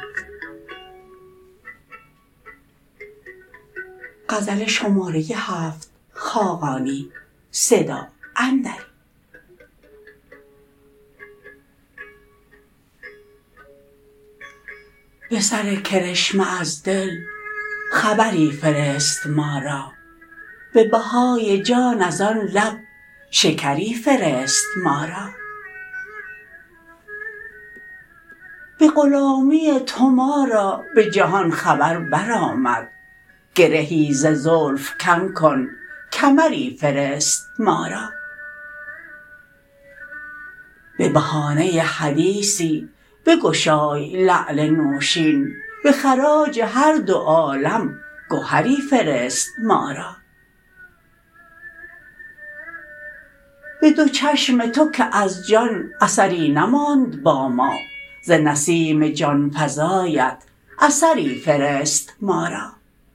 به سر کرشمه از دل خبری فرست ما را به بهای جان از آن لب شکری فرست ما را به غلامی تو ما را به جهان خبر برآمد گرهی ز زلف کم کن کمری فرست ما را به بهانه حدیثی بگشای لعل نوشین به خراج هر دو عالم گهری فرست ما را به دو چشم تو که از جان اثری نماند با ما ز نسیم جانفزایت اثری فرست ما را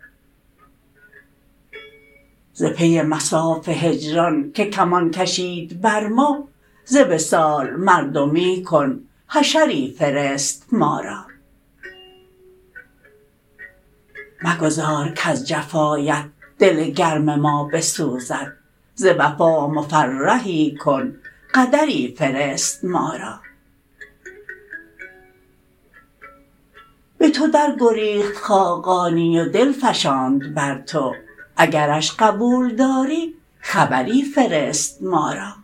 ز پی مصاف هجران که کمان کشید بر ما ز وصال مردمی کن حشری فرست ما را مگذار کز جفایت دل گرم ما بسوزد ز وفا مفرحی کن قدری فرست ما را به تو در گریخت خاقانی و دل فشاند بر تو اگرش قبول داری خبری فرست ما را